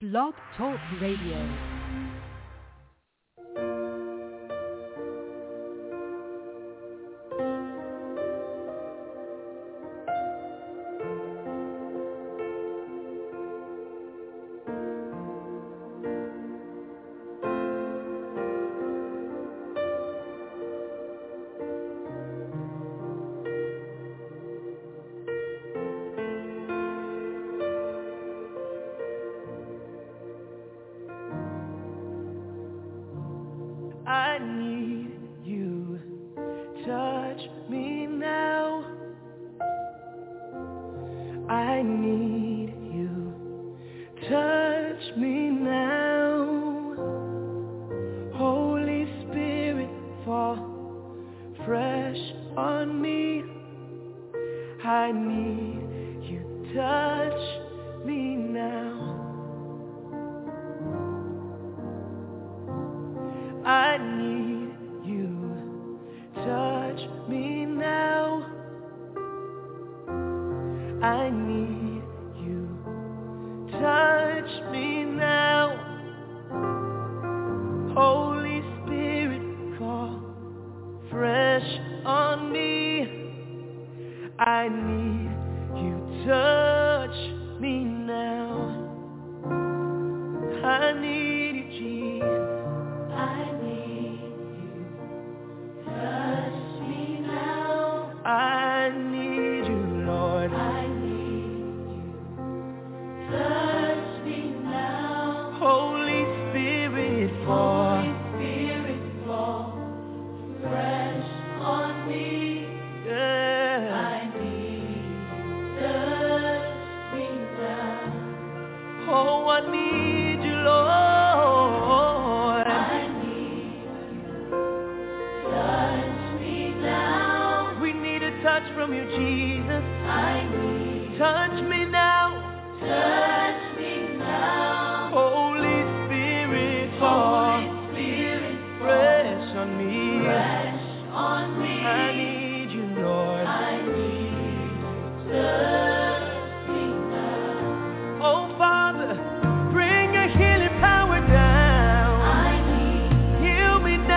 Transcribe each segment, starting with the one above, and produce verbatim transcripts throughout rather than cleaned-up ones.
Blog Talk Radio.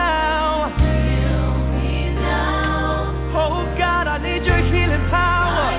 Healing power.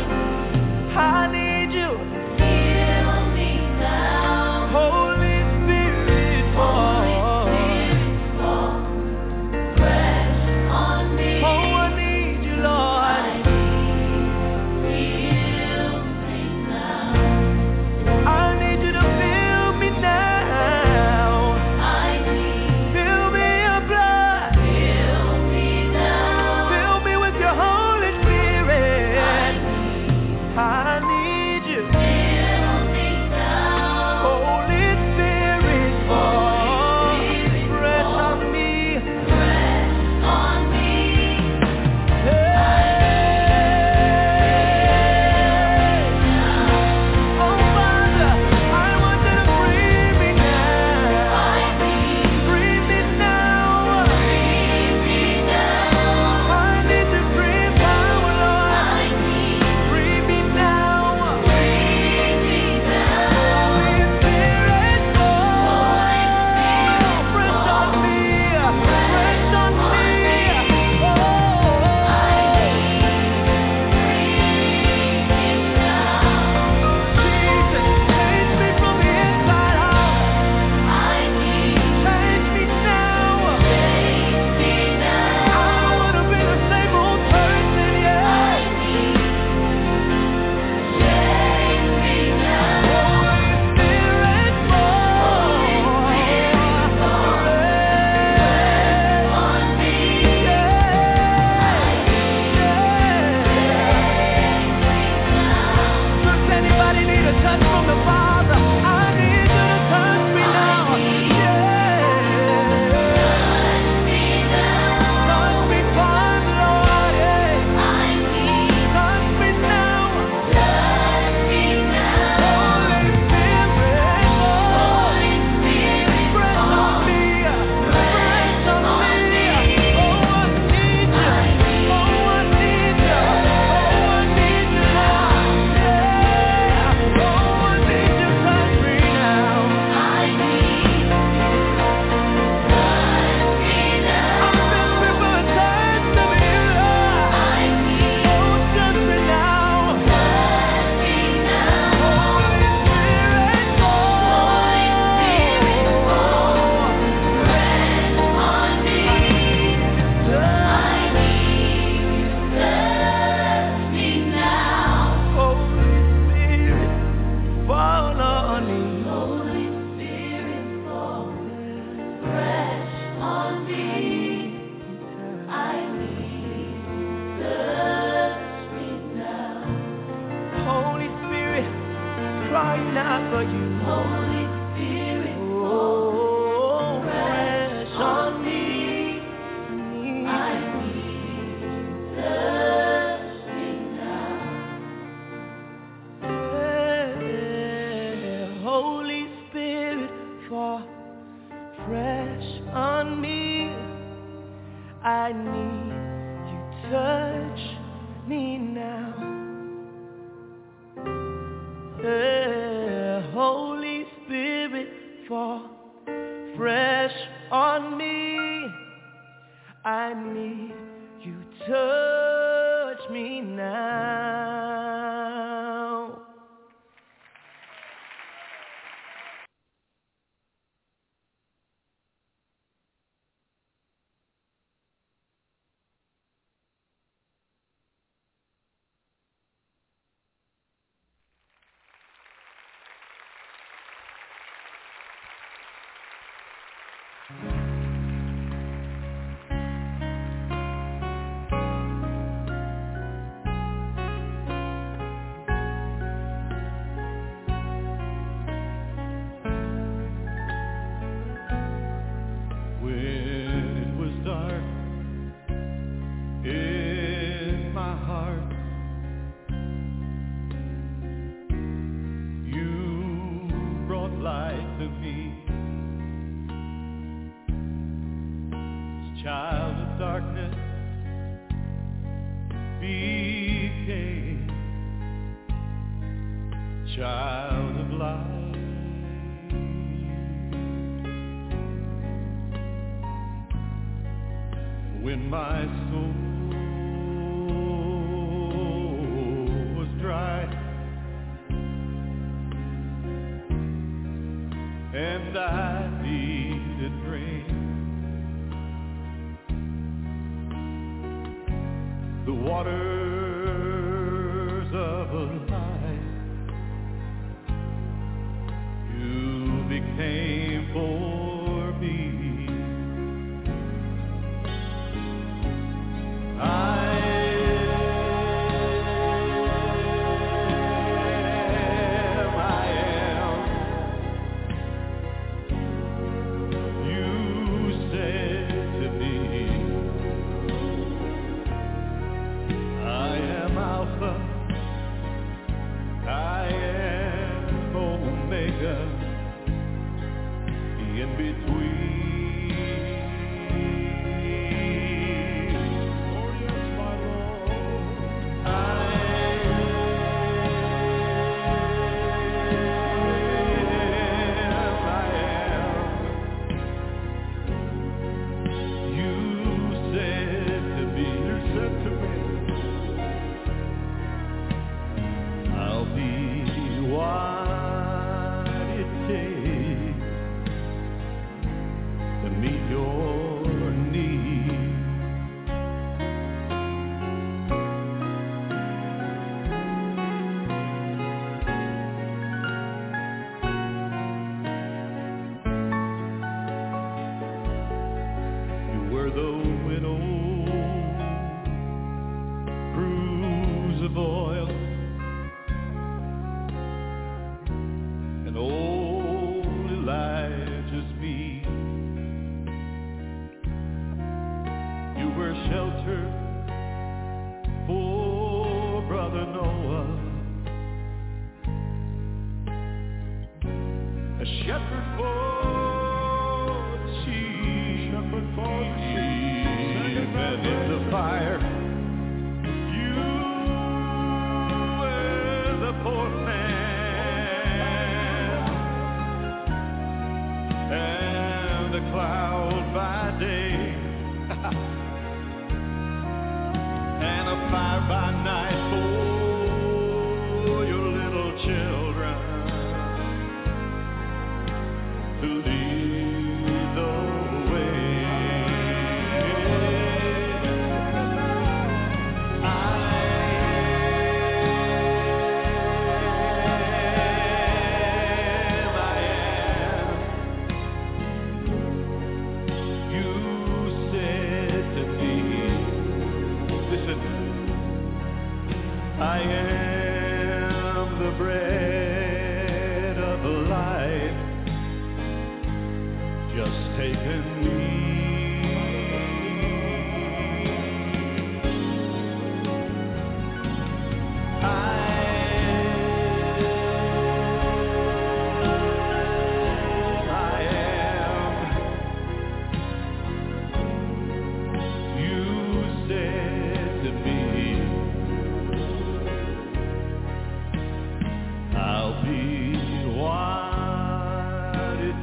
I need you, touch me now. Uh, Holy Spirit, fall fresh on me. I need you, touch me now.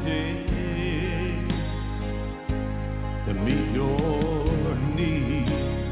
takes to meet your needs.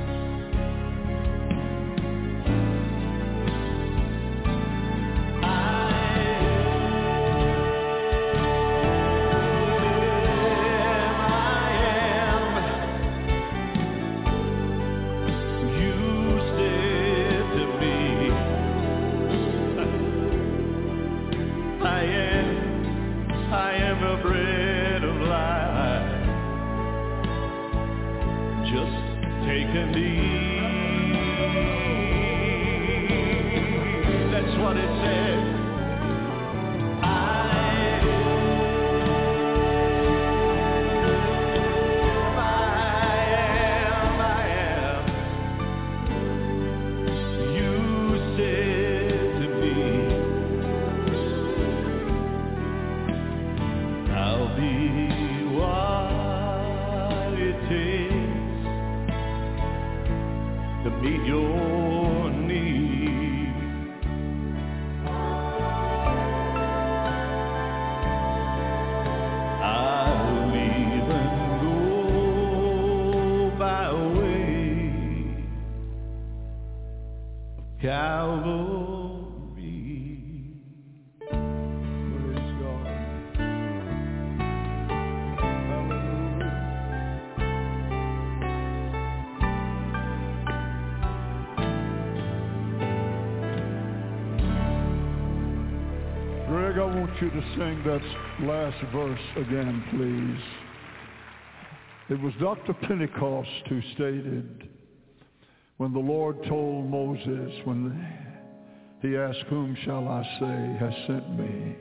You to sing that last verse again, please. It was Doctor Pentecost who stated, when the Lord told Moses, when he asked, whom shall I say has sent me?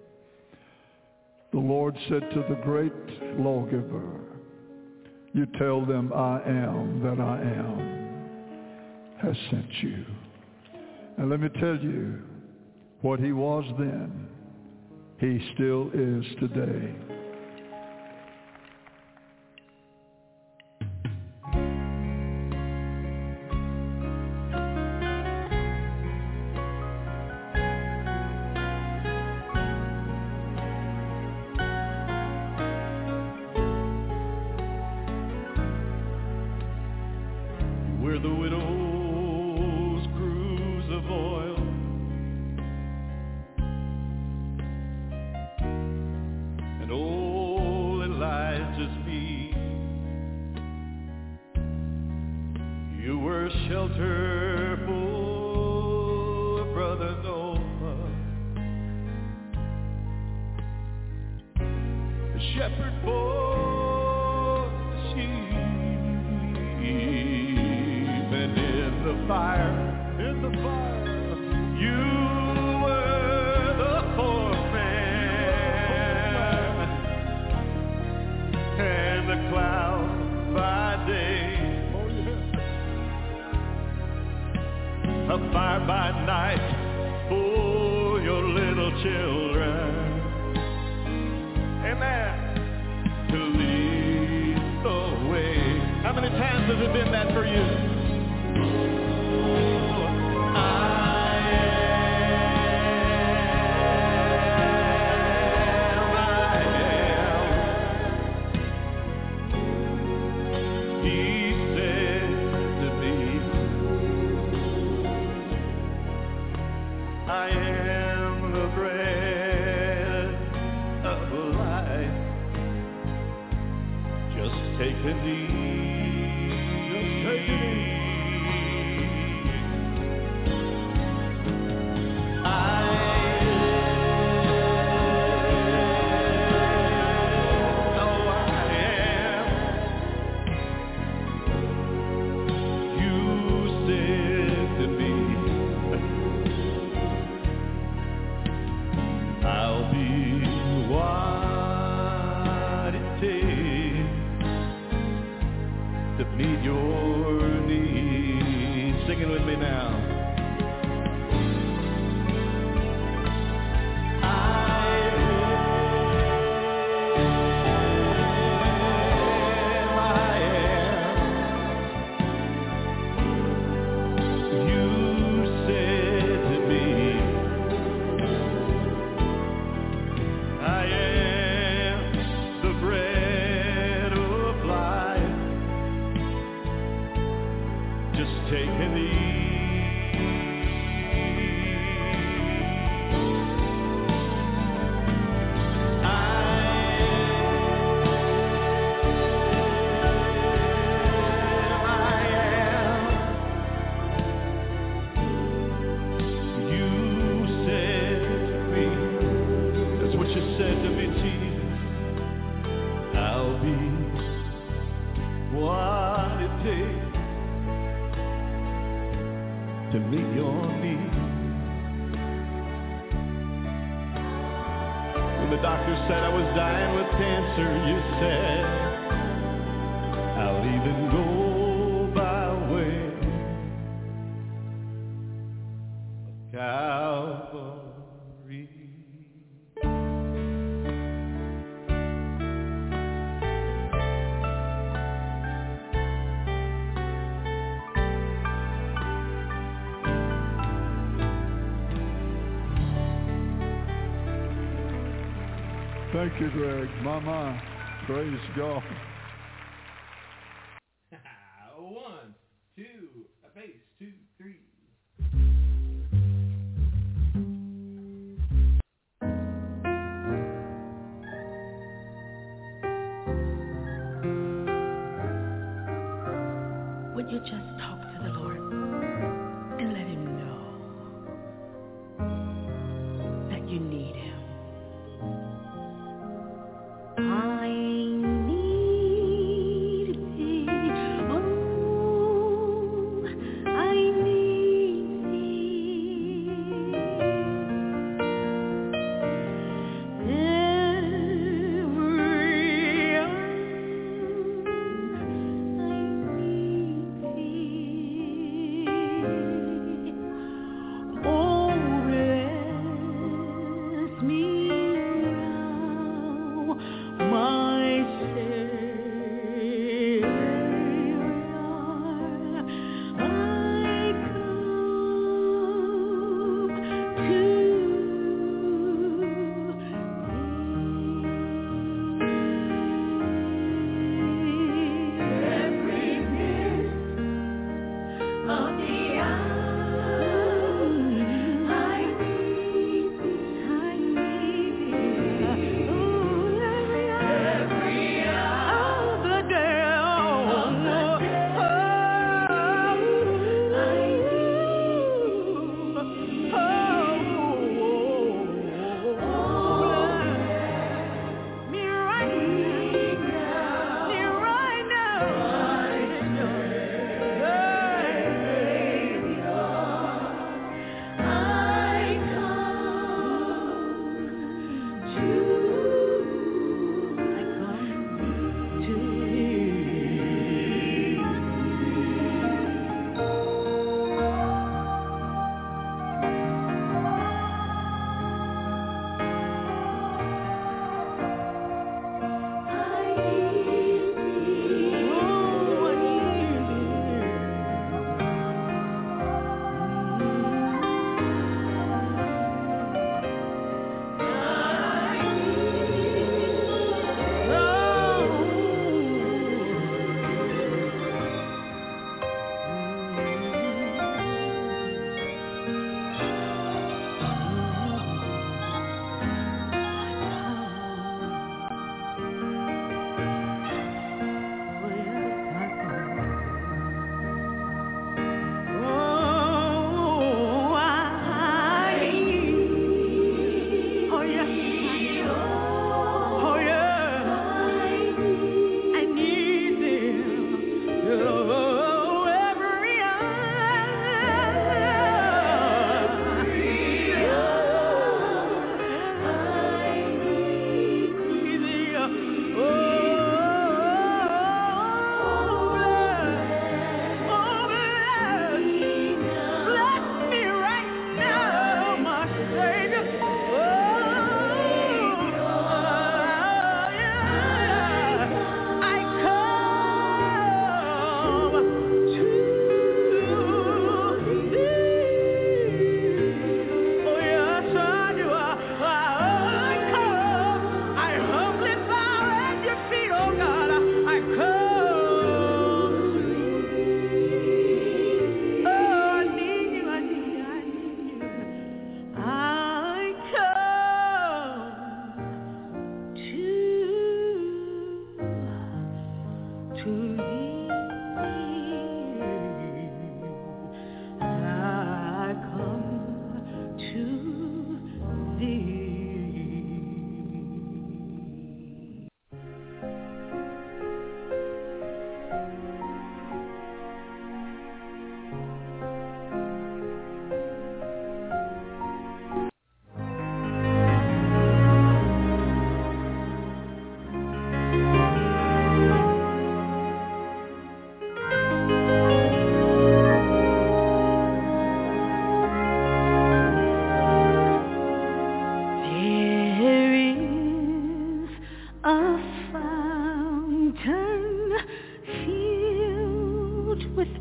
The Lord said to the great lawgiver, you tell them I am that I am has sent you. And let me tell you, what he was then, he still is today. Where the widow's cruse of oil and old Elijah's feet, you were shelter for brother Noah, the shepherd for the sheep. And in the fire, in the fire, you were the fourth man, and the cloud by day, a fire by night for your little children. Amen. To lead the way. How many times has it been that for you? the doctor said I was dying with cancer, you said I'll even go by way of Calvary. Thank you, Greg. Mama, praise God. One, two, a bass, two, three. Would you just talk to the Lord and let him know that you need him? I need thee, oh, I need thee. Every hour I need thee. Oh, bless me now, my Savior, I come to thee. Every minute of the hour, I need thee, I need thee. Oh, every hour of the day, oh, I need thee. Oh, me right now, me right now. I come to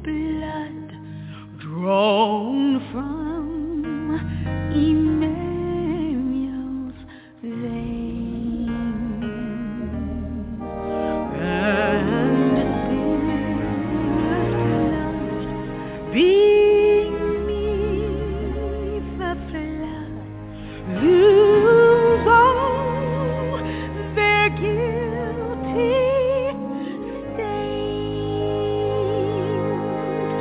blood drawn from Emmanuel's veins, and sinless blood beneath the flood, lose all their guilty stains.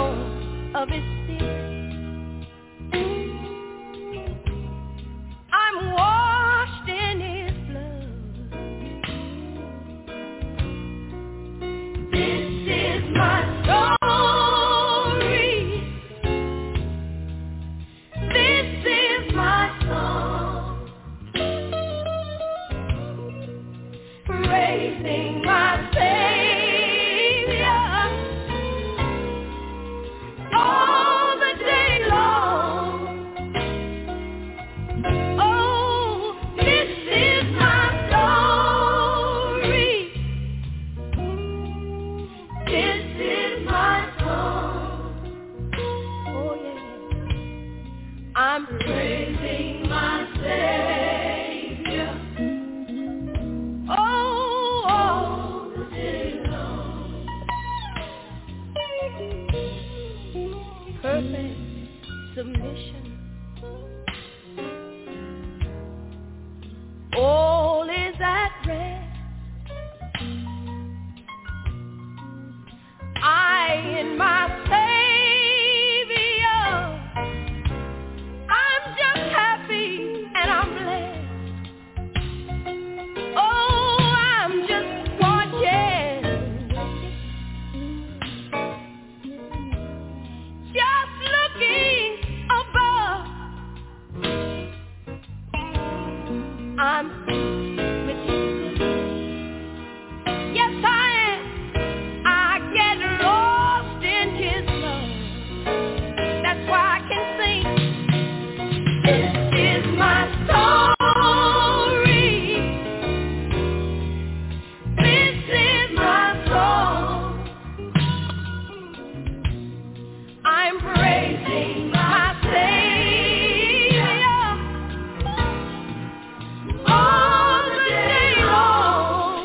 throne of his spirit. I'm washed in his blood. This is my story. This is my song. Praising my Savior all the day long. Oh, this is my story. This is my song. Oh yeah, I'm praising my Savior. Oh, all the day long. Perfect submission. All is at rest. I in my Savior. I'm just happy and I'm blessed. Oh, I'm just watching, just looking above. I'm with Jesus. Yes, I am. I get lost in his love. That's why I can sing. This is my story. This is my song. I'm praising my Savior all the day long.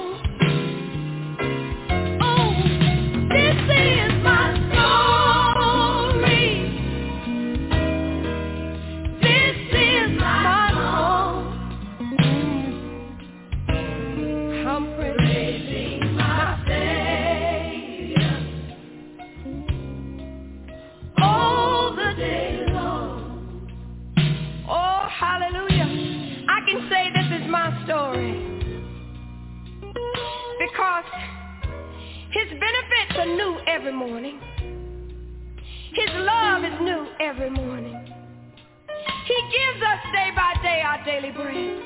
Oh, this is my story. This is my song. I'm praising my Savior all the day long. Oh, hallelujah. I can say this is my story because his benefits are new every morning. His love is new every morning. He gives us day by day our daily bread.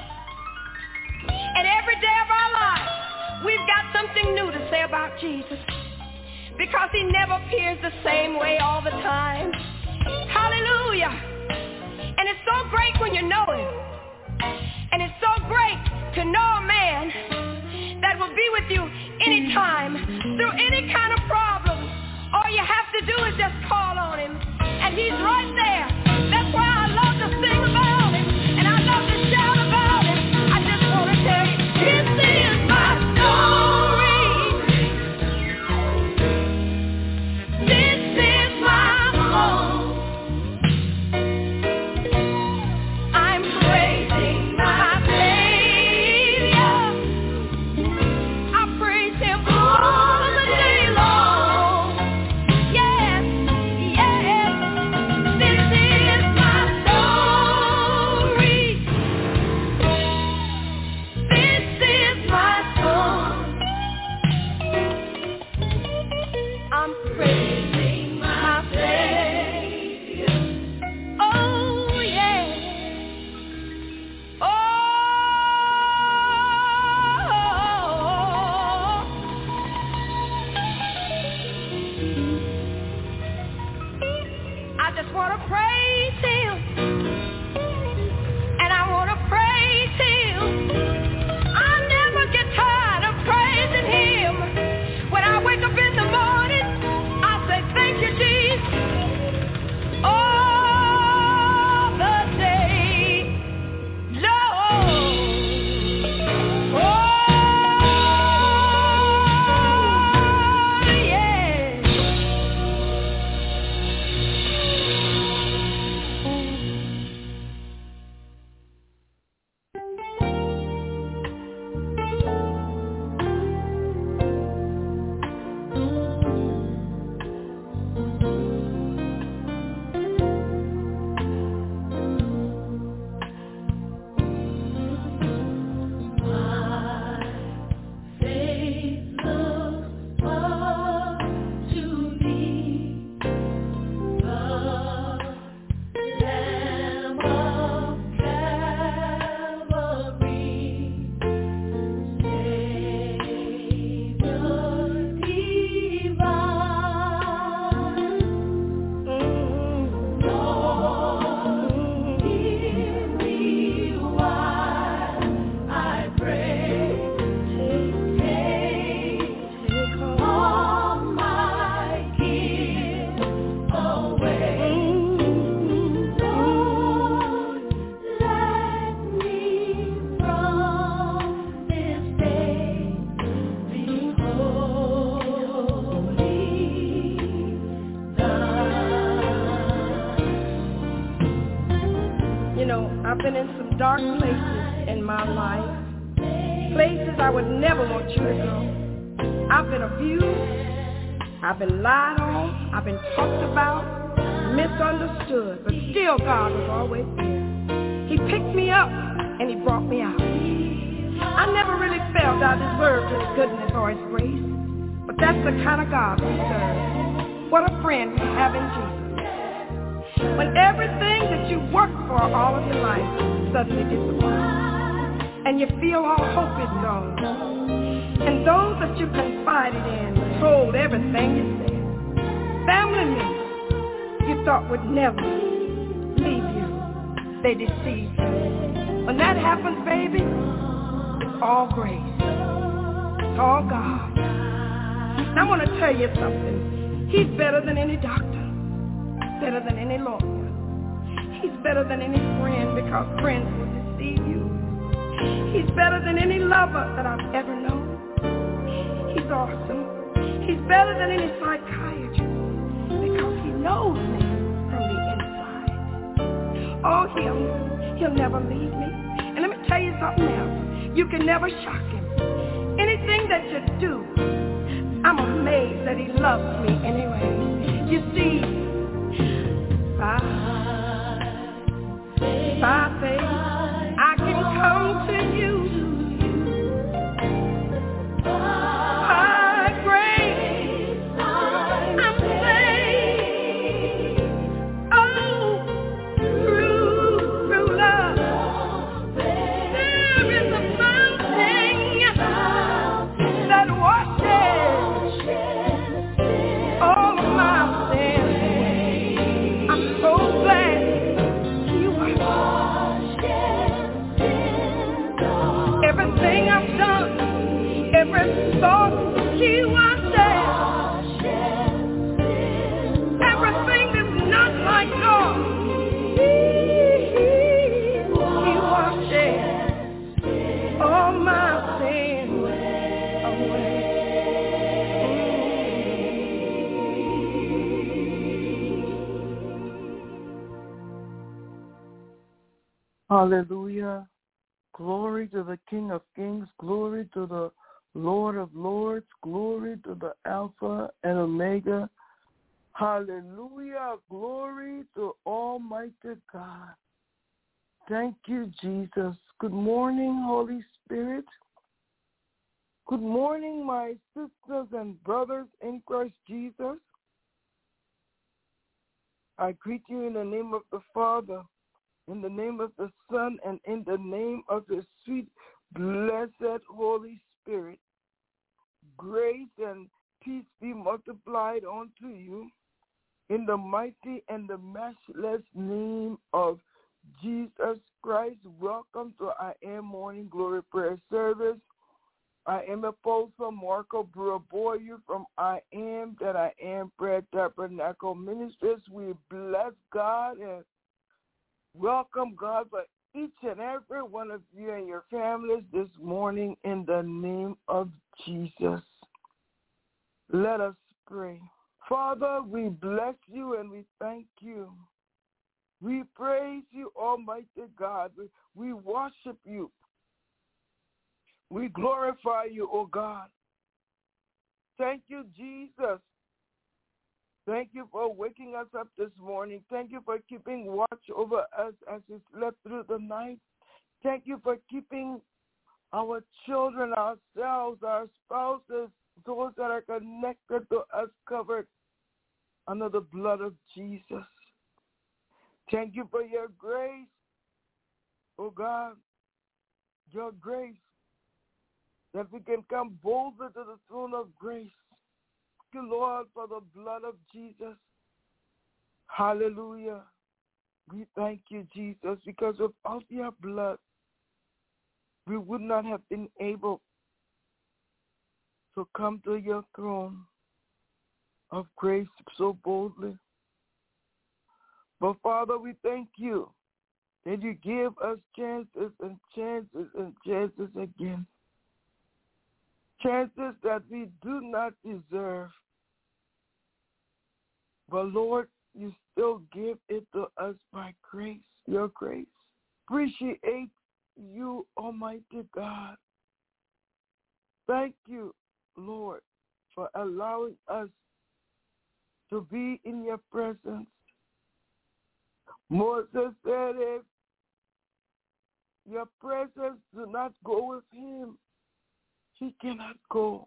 And every day of our lives, we've got something new to say about Jesus because he never appears the same way all the time. Hallelujah. And it's so great when you know him. And it's so great to know a man that will be with you anytime, through any kind of problem. All you have to do is just call on him, and he's right there. That's why I love to sing about him, and I love to shout about him. I just want to tell you, this is my story. This is my song. I'm praising my Savior. I praise him all the day long. Yes, yes. This is my story. This is my song. I'm praising my Savior. Oh, yeah. Oh, I just want to praise him, and I want to praise him. I never get tired of praising him. When I wake up in the morning, I say, thank you, Jesus. All the day long. Oh, yeah. I've been in some dark places in my life, places I would never want you to go. I've been abused, I've been lied on, I've been talked about, misunderstood, but still God was always there. He picked me up and he brought me out. I never really felt I deserved his goodness or his grace, but that's the kind of God we serve. What a friend we have in Jesus. When everything that you worked for all of your life suddenly disappears, and you feel all hope is gone, and those that you confided in told everything you said, family members you thought would never leave you, they deceived you. When that happens, baby, it's all grace. It's all God. And I want to tell you something. He's better than any doctor, better than any lawyer. He's better than any friend, because friends will deceive you. He's better than any lover that I've ever known. He's awesome. He's better than any psychiatrist, because he knows me from the inside. Oh, he'll, he'll never leave me. And let me tell you something else. You can never shock him. Anything that you do, I'm amazed that he loves me anyway. You see, by, by faith, I can come to you. By grace, I'm saved. Oh, through, through love, there is a fountain that washes all of my sins. I'm so glad you washed everything I've done, every thought He washed everything that's not like God. He washed all my sins away. Hallelujah. Glory to the King of Kings. Glory to the Lord of Lords. Glory to the Alpha and Omega. Hallelujah. Glory to Almighty God. Thank you, Jesus. Good morning, Holy Spirit. Good morning, my sisters and brothers in Christ Jesus. I greet you in the name of the Father, in the name of the Son, and in the name of the sweet, blessed Holy Spirit. Grace and peace be multiplied unto you in the mighty and the matchless name of Jesus Christ. Welcome to I Am Morning Glory Prayer Service. I am Apostle Marco Buraboyu from I Am That I Am Prayer Tabernacle Ministries. We bless God and welcome God for each and every one of you and your families this morning in the name of Jesus. Let us pray. Father, we bless you and we thank you. We praise you, Almighty God. We, we worship you. We glorify you, O God. Thank you, Jesus. Thank you for waking us up this morning. Thank you for keeping watch over us as we slept through the night. Thank you for keeping our children, ourselves, our spouses, those that are connected to us covered under the blood of Jesus. Thank you for your grace, oh God, your grace, that we can come boldly to the throne of grace. Thank you, Lord, for the blood of Jesus. Hallelujah. We thank you, Jesus, because without your blood, we would not have been able to come to your throne of grace so boldly. But, Father, we thank you that you give us chances and chances and chances again. Chances that we do not deserve. But, Lord, you still give it to us by grace, your grace. appreciate you, Almighty God. Thank you, Lord, for allowing us to be in your presence. Moses said, if your presence do not go with him, he cannot go.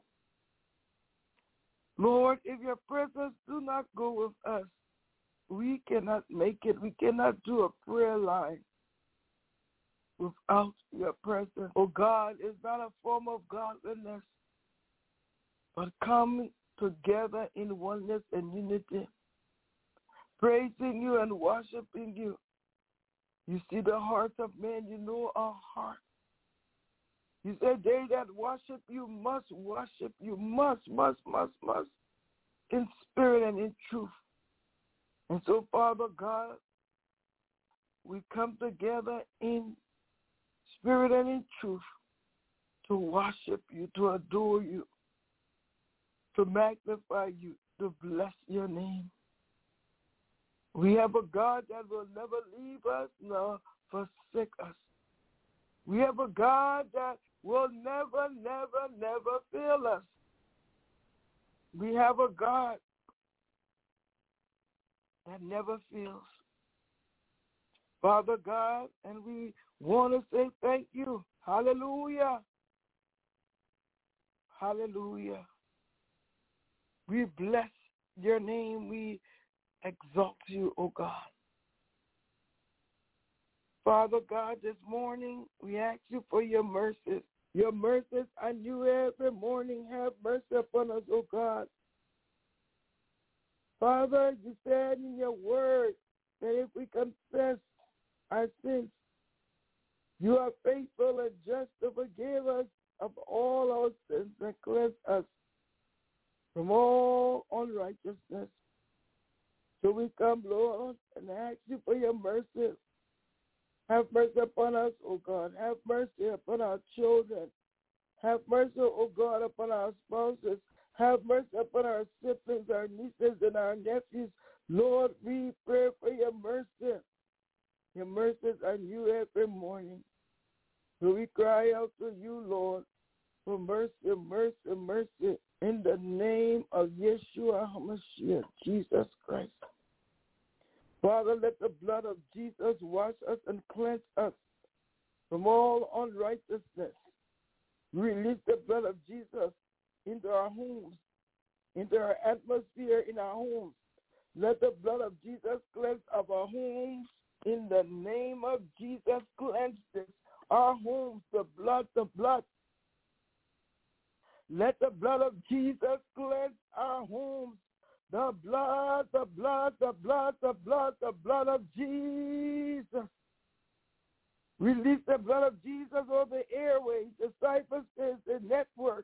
Lord, if your presence do not go with us, we cannot make it. We cannot do a prayer line without your presence. Oh God, it's not a form of godliness, but coming together in oneness and unity, praising you and worshiping you. You see the hearts of men, you know our heart. You said they that worship you must worship you, must, must, must, must, in spirit and in truth. And so, Father God, we come together in spirit and in truth to worship you, to adore you, to magnify you, to bless your name. We have a God that will never leave us nor forsake us. We have a God that will never, never, never fail us. We have a God that never fails. Father God, and we want to say thank you. Hallelujah. Hallelujah. We bless your name. We exalt you, O God. Father God, this morning we ask you for your mercies. Your mercies are new every morning. Have mercy upon us, O God. Father, you said in your word that if we confess our sins, you are faithful and just to forgive us of all our sins and cleanse us from all unrighteousness. So we come, Lord, and ask you for your mercy. Have mercy upon us, O God. Have mercy upon our children. Have mercy, O God, upon our spouses. Have mercy upon our siblings, our nieces, and our nephews. Lord, we pray for your mercy. Your mercies are new every morning. So we cry out to you, Lord, for mercy, mercy, mercy, in the name of Yeshua HaMashiach, Jesus Christ. Father, let the blood of Jesus wash us and cleanse us from all unrighteousness. Release the blood of Jesus into our homes, into our atmosphere in our homes. Let the blood of Jesus cleanse of our homes. In the name of Jesus, cleanse this, our homes, the blood, the blood. Let the blood of Jesus cleanse our homes. The blood, the blood, the blood, the blood, the blood of Jesus. Release the blood of Jesus over the airways, the cyberspace, the network.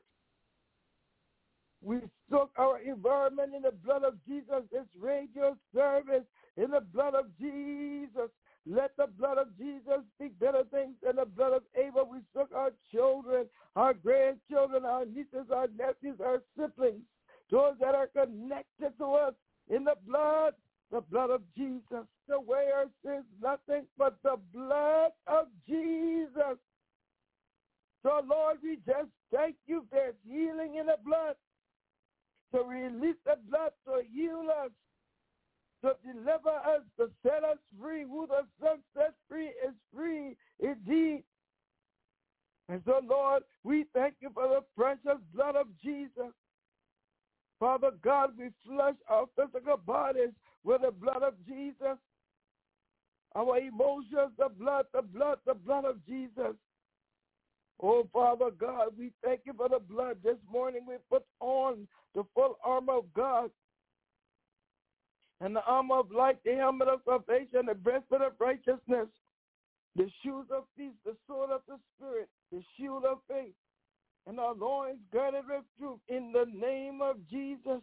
We soak our environment in the blood of Jesus, this radio service in the blood of Jesus. Let the blood of Jesus speak better things than the blood of Abel. We soak our children, our grandchildren, our nieces, our nephews, our siblings, those that are connected to us in the blood, the blood of Jesus. The way our sins, nothing but the blood of Jesus. So, Lord, we just thank you. There's healing in the blood. To release the blood to heal us, to deliver us, to set us free. Who the Son sets free is free indeed. And so, Lord, we thank you for the precious blood of Jesus. Father God, we flush our physical bodies with the blood of Jesus. Our emotions, the blood, the blood, the blood of Jesus. Oh, Father God, we thank you for the blood. This morning we put on the full armor of God and the armor of light, the helmet of salvation, the breastplate of righteousness, the shoes of peace, the sword of the Spirit, the shield of faith, and our loins girded with truth in the name of Jesus.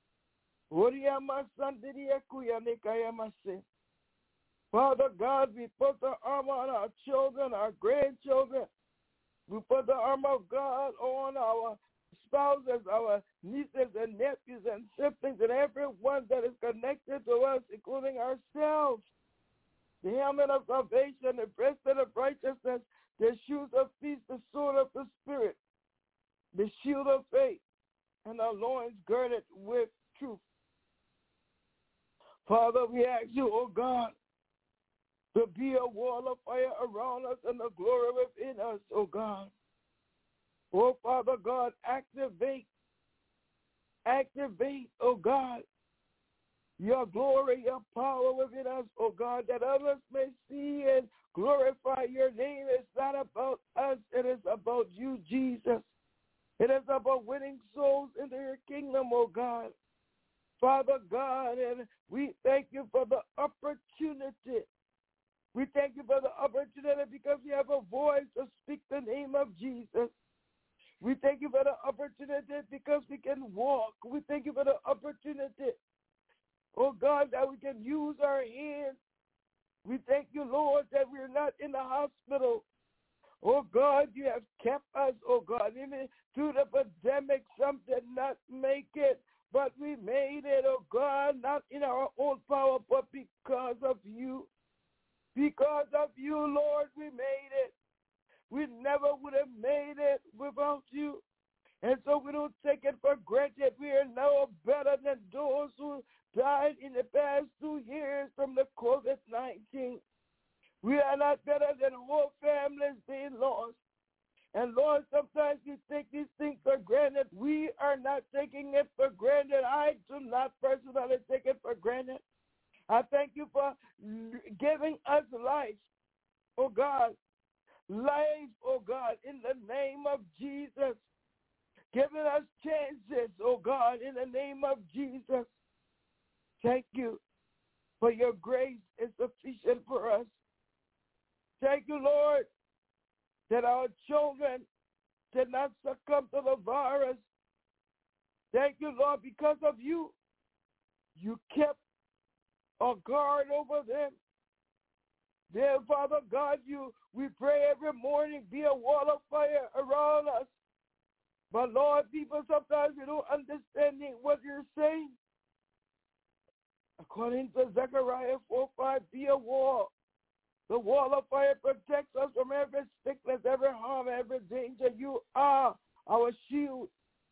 Father God, we put the armor on our children, our grandchildren. We put the armor of God on our spouses, our nieces and nephews and siblings and everyone that is connected to us, including ourselves. the helmet of salvation, the breastplate of righteousness, the shoes of peace, the sword of the Spirit, the shield of faith, and our loins girded with truth. Father, we ask you, oh God, to be a wall of fire around us and the glory within us, oh God. Oh, Father God, activate, activate, oh God, your glory, your power within us, oh God, that others may see and glorify your name. It's not about us. It is about you, Jesus. It is about winning souls into your kingdom, oh God. Father God, and we thank you for the opportunity. We thank you for the opportunity because we have a voice to speak the name of Jesus. We thank you for the opportunity because we can walk. We thank you for the opportunity, oh God, that we can use our hands. We thank you, Lord, that we're not in the hospital. Oh God, you have kept us, oh God, even through the pandemic. Some did not make it, but we made it, oh God, not in our own power, but because of you. Because of you, Lord, we made it. We never would have made it without you. And so we don't take it for granted. We are now better than those who died in the past two years from the covid nineteen. We are not better than whole families being lost. And Lord, sometimes we take these things for granted. We are not taking it for granted. I do not personally take it for granted. I thank you for giving us life, oh God. Life, oh God, in the name of Jesus. Giving us chances, oh God, in the name of Jesus. Thank you for your grace is sufficient for us. Thank you, Lord, that our children did not succumb to the virus. Thank you, Lord, because of you, you kept a guard over them. Dear Father God, you we pray every morning, be a wall of fire around us. But Lord, people sometimes we don't understand what you're saying. According to Zechariah four five, be a wall. The wall of fire protects us from every sickness, every harm, every danger. You are our shield.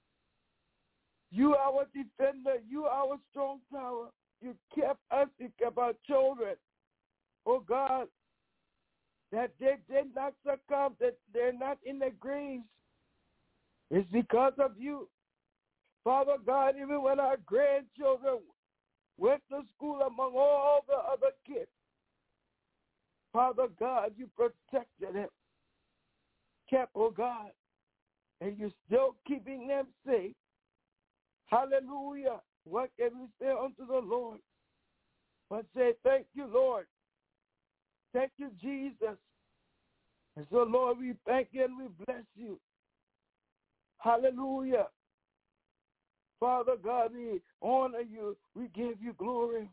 You are our defender. You are our strong tower. You kept us. You kept our children. Oh God, that they did not succumb, that they're not in the graves. It's because of you. Father God, even when our grandchildren went to school among all the other kids, Father God, you protected them, kept, oh God, and you're still keeping them safe. Hallelujah. What can we say unto the Lord? But say, thank you, Lord. Thank you, Jesus. And so, Lord, we thank you and we bless you. Hallelujah. Father God, we honor you. We give you glory.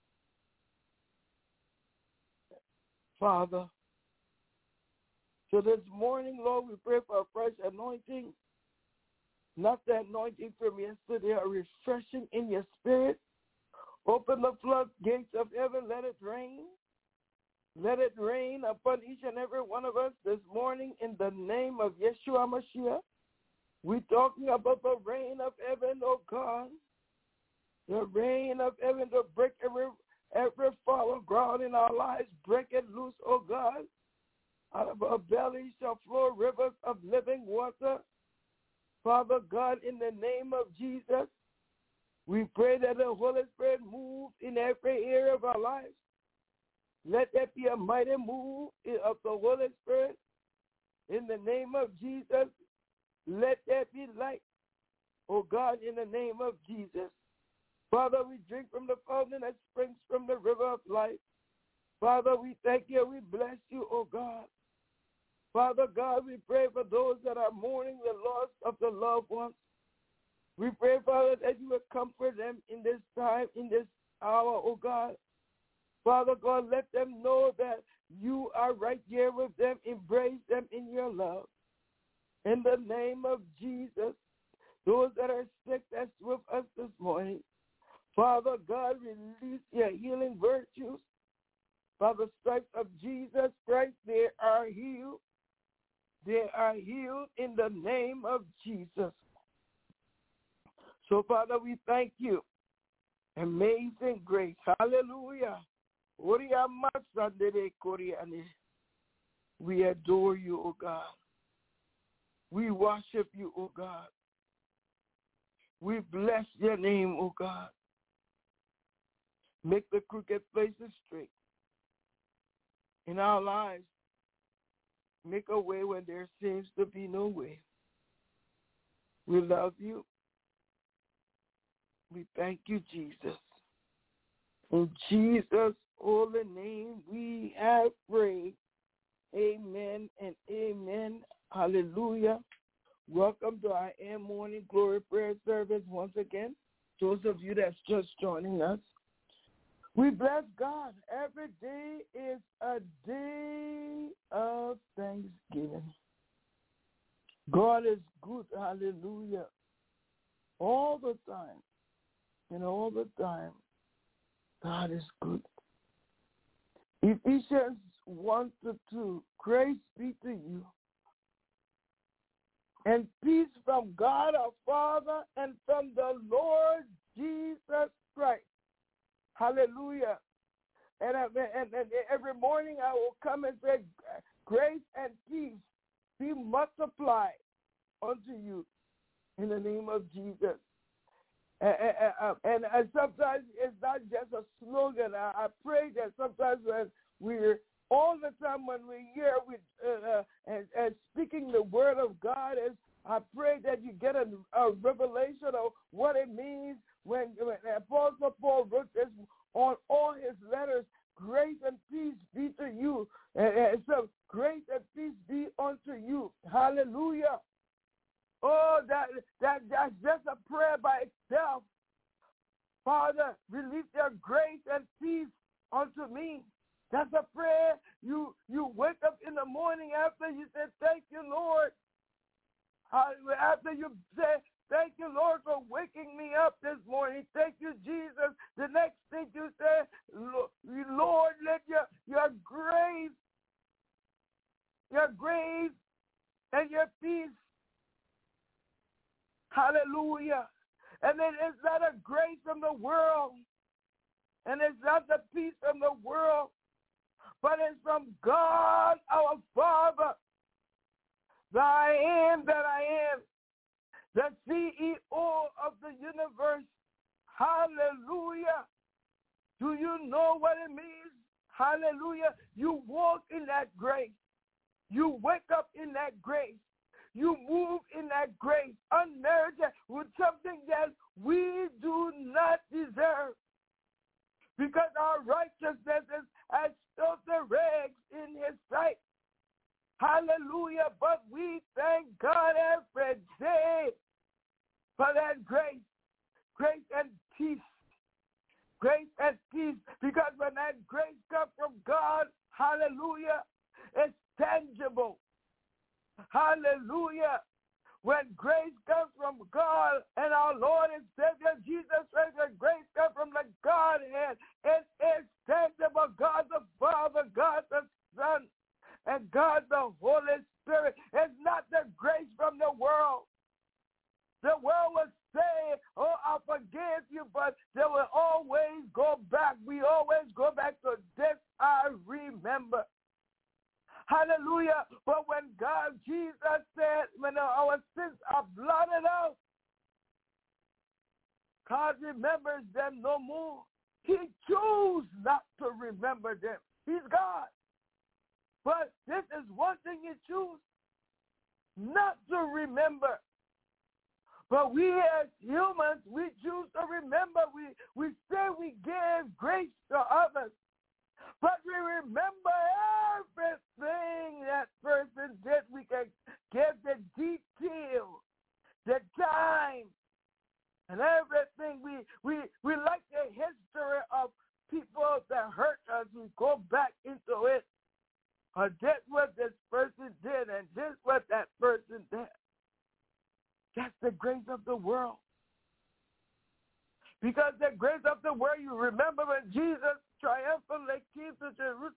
Father, so this morning, Lord, we pray for a fresh anointing. Not the anointing from yesterday, a refreshing in your spirit. Open the floodgates of heaven, let it rain. Let it rain upon each and every one of us this morning in the name of Yeshua Mashiach. We're talking about the rain of heaven, oh God. The rain of heaven to break every, every fallow ground in our lives. Break it loose, oh God. Out of our bellies shall flow rivers of living water. Father God, in the name of Jesus, we pray that the Holy Spirit move in every area of our lives. Let there be a mighty move of the Holy Spirit. In the name of Jesus, let there be light, oh God, in the name of Jesus. Father, we drink from the fountain that springs from the river of life. Father, we thank you, we bless you, oh God. Father God, we pray for those that are mourning the loss of the loved ones. We pray, Father, that you will comfort them in this time, in this hour, oh God. Father God, let them know that you are right there with them. Embrace them in your love. In the name of Jesus, those that are sick, that's with us this morning. Father God, release your healing virtues. By the stripes of Jesus Christ, they are healed. They are healed in the name of Jesus. So, Father, we thank you. Amazing grace. Hallelujah. We adore you, O God. We worship you, O God. We bless your name, O God. Make the crooked places straight in our lives. Make a way when there seems to be no way. We love you. We thank you, Jesus. In Jesus' holy name we have prayed. Amen and amen. Hallelujah. Welcome to our A M Morning Glory Prayer Service once again. Those of you that's just joining us, we bless God. Every day is a day of thanksgiving. God is good. Hallelujah. All the time. And all the time, God is good. Ephesians one to two, grace be to you, and peace from God our Father and from the Lord Jesus Christ. Hallelujah. And, and, and every morning I will come and say, grace and peace be multiplied unto you in the name of Jesus. And, and, and, and sometimes it's not just a slogan. I, I pray that sometimes when we're, all the time when we're here with, uh, uh, and, and speaking the word of God, is I pray that you get a, a revelation of what it means when, when Apostle Paul wrote this on all his letters, grace and peace be to you. And, and so grace and peace be unto you. Hallelujah. Oh, that, that that's just a prayer by itself. Father, release your grace and peace unto me. That's a prayer. You you wake up in the morning after you say, thank you, Lord. After you say, thank you, Lord, for waking me up this morning. Thank you, Jesus. The next thing you say, Lord, let your, your grace, your grace and your peace. Hallelujah. And then it's not a grace from the world. And it's not the peace from the world. But it's from God our Father. The I am that I am. The C E O of the universe. Hallelujah. Do you know what it means? Hallelujah. You walk in that grace. You wake up in that grace. You move in that grace, unmerited, with something that we do not deserve. Because our righteousness is as filthy rags in his sight. Hallelujah. But we thank God every day for that grace. Grace and peace. Grace and peace. Because when that grace comes from God, hallelujah, it's tangible. Hallelujah. When grace comes from God and our Lord and Savior Jesus Christ, when grace comes from the Godhead, it is tangible. God the Father, God the Son, and God the Holy Spirit. It's not the grace from the world. The world will say, oh, I forgive you, but they will always go back. We always go back to this I remember. Hallelujah. But when God, Jesus said, when our sins are blotted out, God remembers them no more. He chose not to remember them. He's God. But this is one thing he chose, not to remember. But we as humans, we choose to remember. We, we say we give grace to others. But we remember everything that person did. We can give the detail, the time, and everything. We we we like the history of people that hurt us. We go back into it. Or this what this person did, and this what that person did. That's the grace of the world. Because the grace of the world, you remember when Jesus triumphantly came to Jerusalem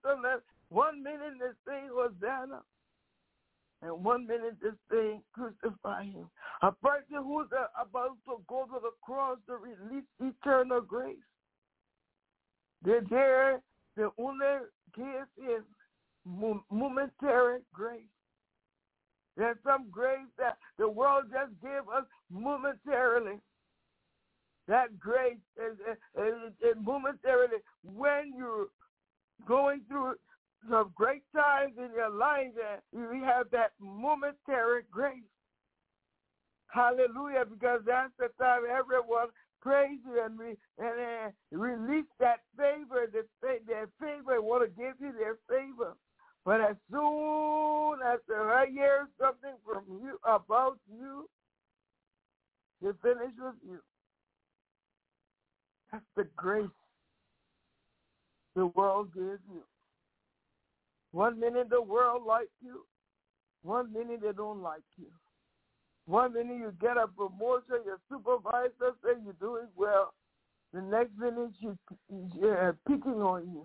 minute they're saying crucify him. A person who's about to go to the cross to release eternal grace. They're there, the only gift is momentary grace. There's some grace that the world just gave us momentarily. That grace is, is, is, is momentarily when you're going through some great times in your life and you have that momentary grace. Hallelujah, because that's the time everyone praise you and, re, and uh, release that favor, the, their favor, want to give you their favor. But as soon as they hear something from you, about you, they finish with you. That's the grace the world gives you. One minute the world likes you, one minute they don't like you. One minute you get a promotion, your supervisor says you're doing well. The next minute she's uh, picking on you.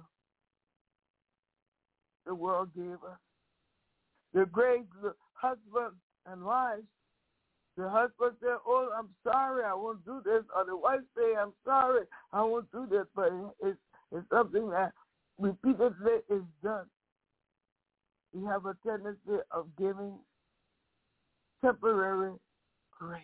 The world gave us. The great husband and wife, the husband said, oh, I'm sorry, I won't do this. Or the wife say, I'm sorry, I won't do this. But it's, it's something that repeatedly is done. We have a tendency of giving temporary grace.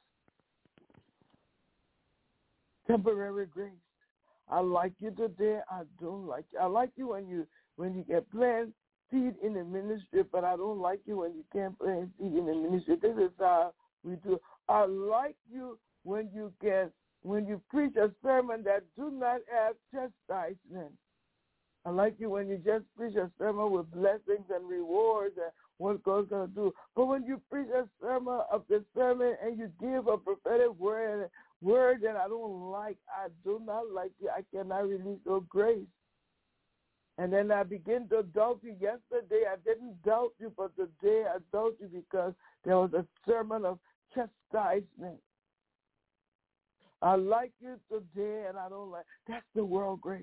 Temporary grace. I like you today. I don't like you. I like you when you when you can plant seed in the ministry, but I don't like you when you can't plant seed in the ministry. This is how we do. I like you when you can when you preach a sermon that do not have chastisement. I like you when you just preach a sermon with blessings and rewards and what God's going to do. But when you preach a sermon of the sermon and you give a prophetic word, word that I don't like, I do not like you, I cannot release your grace. And then I begin to doubt you. Yesterday I didn't doubt you, but today I doubt you because there was a sermon of chastisement. I like you today and I don't like. That's the world grace.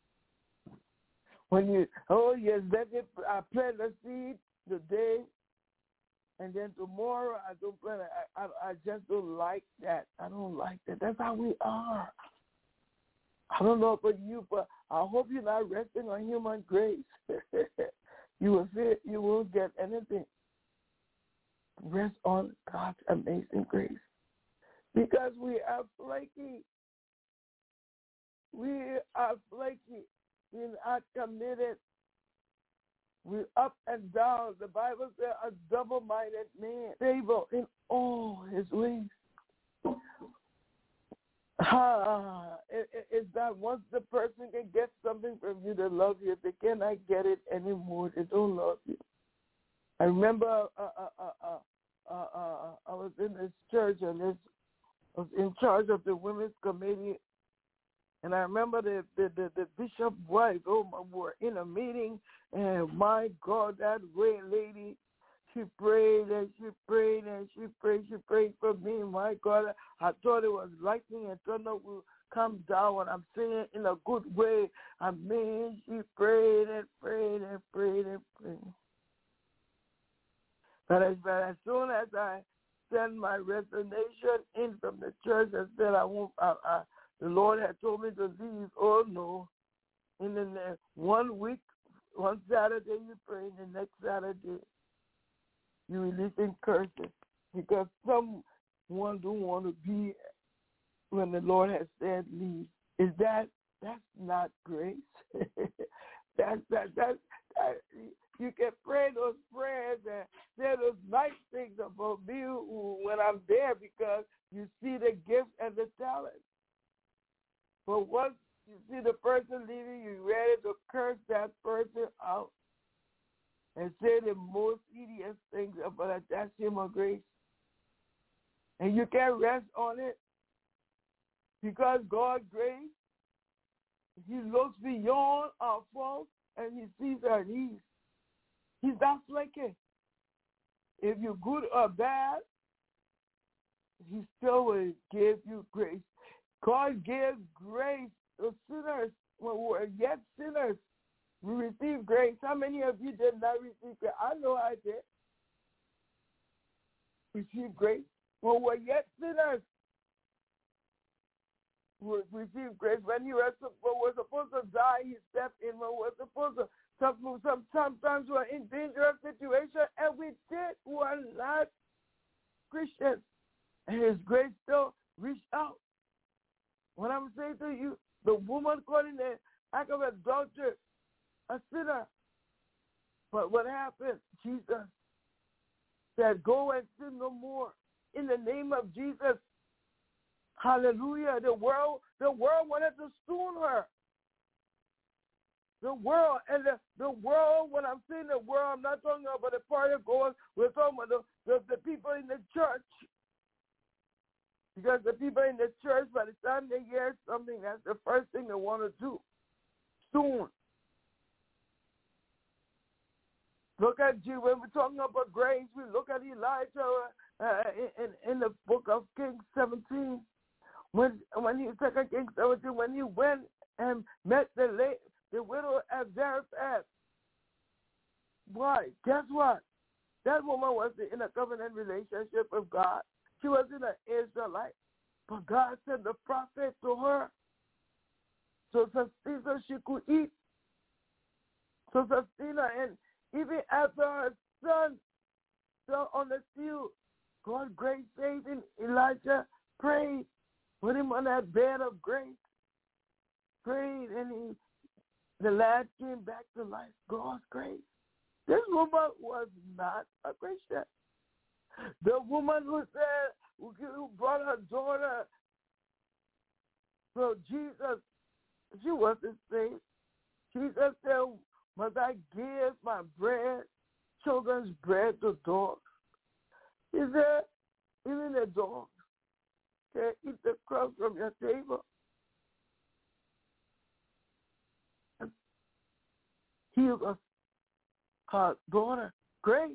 When you, oh yes, let me, I plant a seed today, and then tomorrow I don't plant it. I, I, I just don't like that. I don't like that. That's how we are. I don't know about you, but I hope you're not resting on human grace. You will feel, you won't get anything. Rest on God's amazing grace. Because we are flaky. We are flaky. We're not committed. We're up and down. The Bible says a double-minded man, stable in all his ways. Ah, it, it, it's that once the person can get something from you, they love you. If they cannot get it anymore, they don't love you. I remember uh, uh, uh, uh, uh, uh, I was in this church and this, I was in charge of the women's committee. And I remember the, the, the, the bishop's wife, oh, my, we were in a meeting, and my God, that great lady, she prayed and she prayed and she prayed, she prayed for me. My God, I thought it was lightning and thunder will come down, and I'm saying it in a good way. I mean, she prayed and prayed and prayed and prayed. But as, but as soon as I sent my resignation in from the church, I said I won't, I, I the Lord had told me to leave. Oh, no. In the next one week, one Saturday you pray, and the next Saturday you releasing curses. Because someone don't want to be when the Lord has said leave. Is that, that's not grace. that's, that, that's, that, you can pray those prayers and say those nice things about me when I'm there because you see the gift and the talent. But once you see the person leaving, you're ready to curse that person out and say the most hideous things about it. That's human grace. And you can't rest on it because God's grace, he looks beyond our faults and he sees our needs. He's not flaky. If you're good or bad, he still will give you grace. God gave grace to sinners when we were yet sinners. We received grace. How many of you did not receive grace? I know I did. receive grace. When we're yet sinners, we receive grace. When you were, when we're supposed to die, he stepped in. When we're supposed to, some, sometimes we're in dangerous situation, and we did. We're not Christians. And his grace still reached out. What I'm saying to you, the woman caught in the act of adultery, a sinner. But what happened? Jesus said, go and sin no more. In the name of Jesus. Hallelujah. The world, the world wanted to stone her. The world, and the, the world, when I'm saying the world, I'm not talking about the party goers. We're talking about the, the, the people in the church. Because the people in the church, by the time they hear something, that's the first thing they want to do. Soon. Look at you. When we're talking about grace, we look at Elijah uh, in, in the book of Kings seventeen. When when he Second Kings seventeen, when he went and met the late, the widow at Zarephath. Why? Guess what? That woman was in a covenant relationship with God. She wasn't an Israelite, but God sent the prophet to her so so she could eat. So sustain her, and even after her son fell on the field, God grace saved him. Elijah prayed, put him on that bed of grace, prayed, and he, the lad came back to life. God's grace. This woman was not a Christian. The woman who said, who brought her daughter to Jesus, she wasn't saved. Jesus said, must I give my bread, children's bread to dogs? He said, even the dogs can eat the crumbs from your table. He was her daughter, Grace.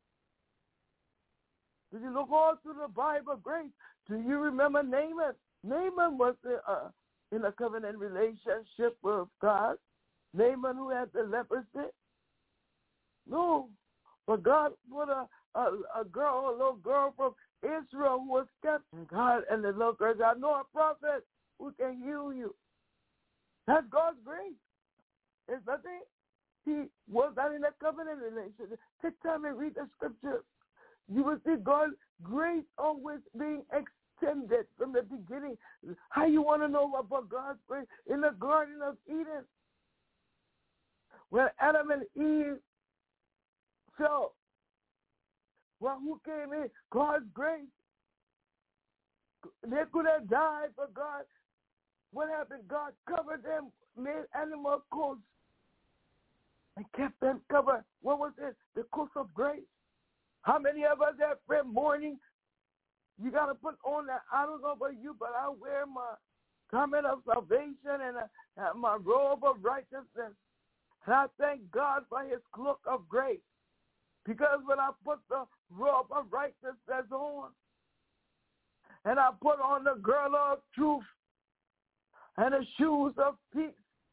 Did you look all through the Bible, Grace? Do you remember Naaman? Naaman was uh, in a covenant relationship with God. Naaman who had the leprosy? No. But God put a, a, a girl, a little girl from Israel who was kept. And God and the little girl said, I know a prophet who can heal you. That's God's grace. It's nothing. He was not in a covenant relationship. Take time and read the scripture. You will see God's grace always being extended from the beginning. How you want to know about God's grace? In the Garden of Eden, when Adam and Eve fell, well, who came in? God's grace. They could have died, but God, what happened? God covered them, made animal coats, and kept them covered. What was it? The coat of grace. How many of us every morning, you got to put on that, I don't know about you, but I wear my garment of salvation and uh, my robe of righteousness. And I thank God for his cloak of grace. Because when I put the robe of righteousness on, and I put on the girdle of truth and the shoes of peace,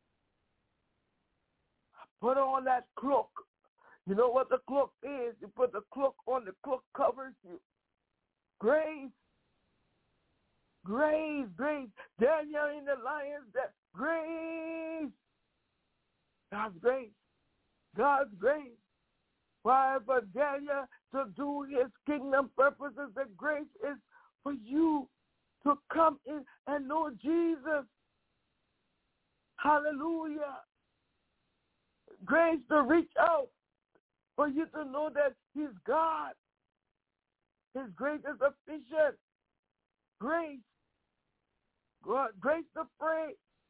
I put on that cloak. You know what the cloak is? You put the cloak on, the cloak covers you. Grace. Grace, grace. Daniel in the lion's den. Grace. God's grace. God's grace. Why, for Daniel to do his kingdom purposes, the grace is for you to come in and know Jesus. Hallelujah. Grace to reach out for you to know that he's God. His grace is sufficient. Grace. God, grace to pray.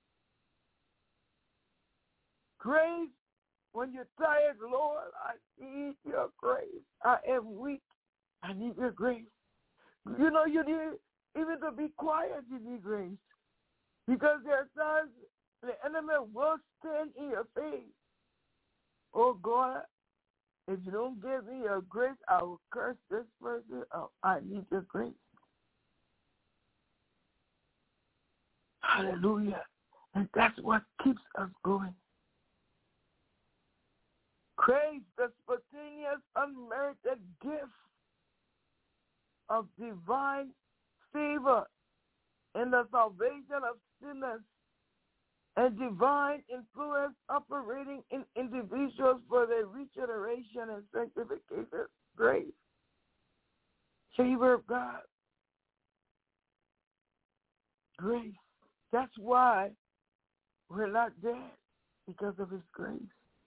Grace when you're tired, Lord, I need your grace. I am weak. I need your grace. You know, you need, even to be quiet, you need grace. Because there are times the enemy will stand in your face. Oh, God, if you don't give me your grace, I will curse this person. Oh, I need your grace. Hallelujah. And that's what keeps us going. Grace, the spontaneous, unmerited gift of divine favor in the salvation of sinners and divine influence operating in individuals for their regeneration and sanctification. Grace. Favor of God. Grace. That's why we're not dead, because of his grace.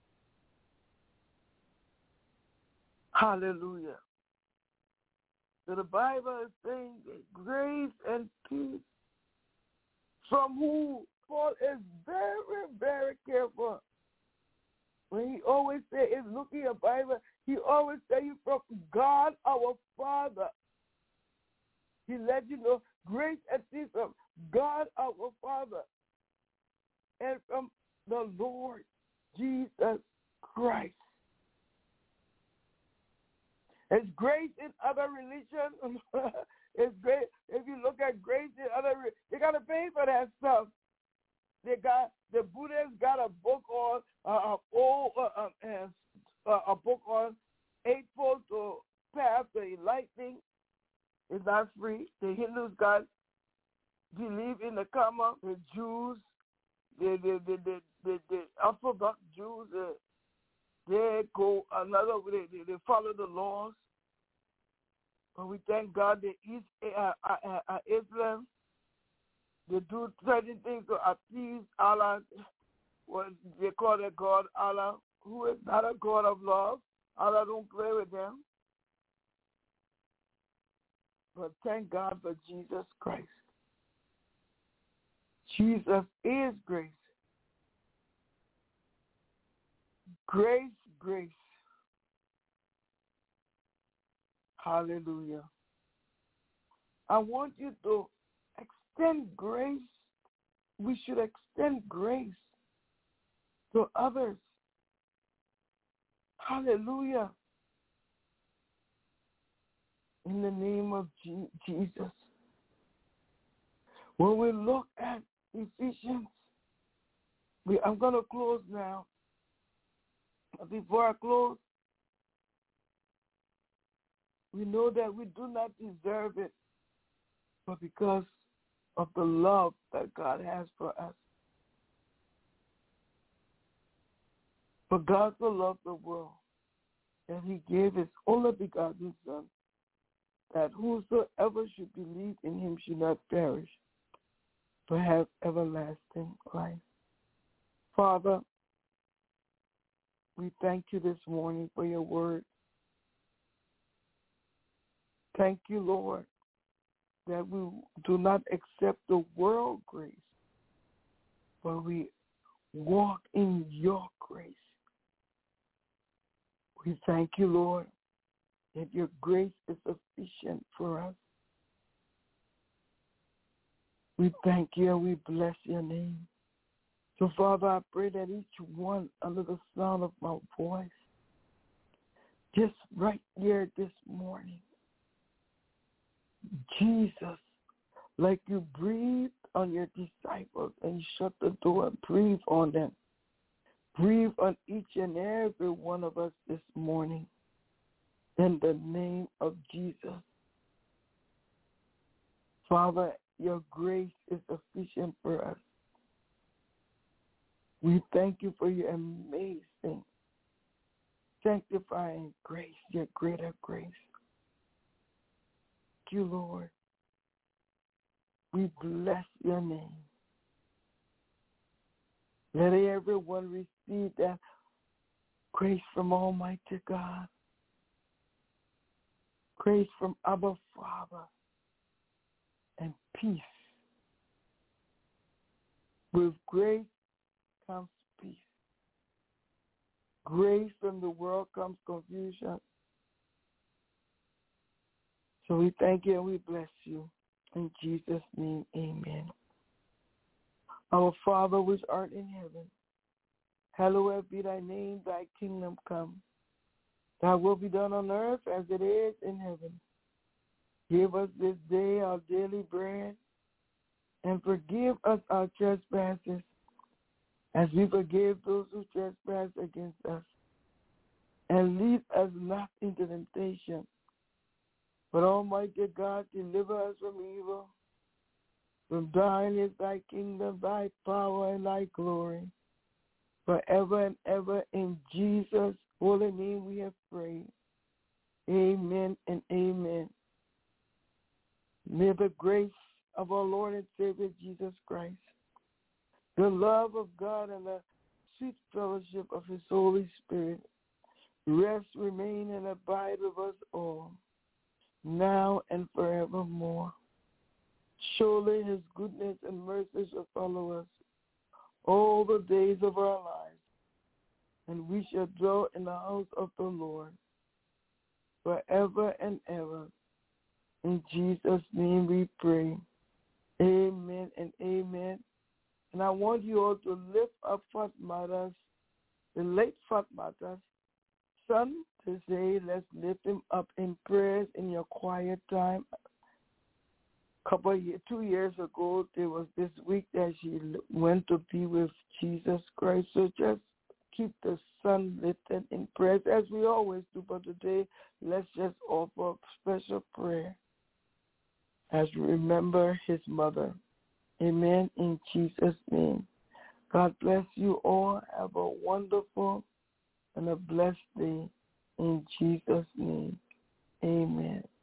Hallelujah. So the Bible is saying that grace and peace, from who Paul is very, very careful. When he always say, is looking at the Bible, he always say you from God our Father. He let you know grace and peace from God our Father and from the Lord Jesus Christ. It's grace in other religions. It's great. If you look at grace in other, they got to pay for that stuff. They got the Buddhists got a book on uh, old, uh, uh, uh, a book on eightfold to path to enlightening. It's not free. The Hindus got believe in the karma. The Jews, the the the the, the, the Orthodox Jews, uh, they go another way. They, they follow the laws. But we thank God the East uh, uh, uh, Islam, they do certain things to appease Allah, what they call their God Allah, who is not a God of love. Allah don't play with them. But thank God for Jesus Christ. Jesus is grace. Grace, grace. Hallelujah. I want you to extend grace. We should extend grace to others. Hallelujah. In the name of G- Jesus. When we look at Ephesians, we, I'm going to close now. Before I close, we know that we do not deserve it, but because of the love that God has for us. For God so loved the world that he gave his only begotten Son, that whosoever should believe in him should not perish, but have everlasting life. Father, we thank you this morning for your word. Thank you, Lord, that we do not accept the world grace, but we walk in your grace. We thank you, Lord, that your grace is sufficient for us. We thank you and we bless your name. So, Father, I pray that each one under the sound of my voice, just right here this morning, Jesus, like you breathed on your disciples and you shut the door and breathe on them. Breathe on each and every one of us this morning in the name of Jesus. Father, your grace is sufficient for us. We thank you for your amazing, sanctifying grace, your greater grace. Thank you, Lord. We bless your name. Let everyone receive that grace from Almighty God. Grace from Abba Father. And peace. With grace comes peace. Grace from the world comes confusion. So we thank you and we bless you. In Jesus' name, amen. Our Father which art in heaven, hallowed be thy name, thy kingdom come. Thy will be done on earth as it is in heaven. Give us this day our daily bread, and forgive us our trespasses, as we forgive those who trespass against us. And lead us not into temptation, But Almighty God, deliver us from evil. From thine is thy kingdom, thy power, and thy glory. Forever and ever in Jesus' holy name we have prayed. Amen and amen. May the grace of our Lord and Savior Jesus Christ, the love of God, and the sweet fellowship of his Holy Spirit rest, remain, and abide with us all, now and forevermore. Surely his goodness and mercy shall follow us all the days of our lives, and we shall dwell in the house of the Lord forever and ever. In Jesus' name we pray. Amen and amen. And I want you all to lift up Fatmata's, the late Fatmata's son, to say, let's lift him up in prayers in your quiet time. A couple of years, two years ago, there was this week that she went to be with Jesus Christ. So just keep the son lifted in prayers, as we always do. But today, let's just offer special prayer as we remember his mother. Amen. In Jesus' name. God bless you all. Have a wonderful and a blessed day. In Jesus' name. Amen.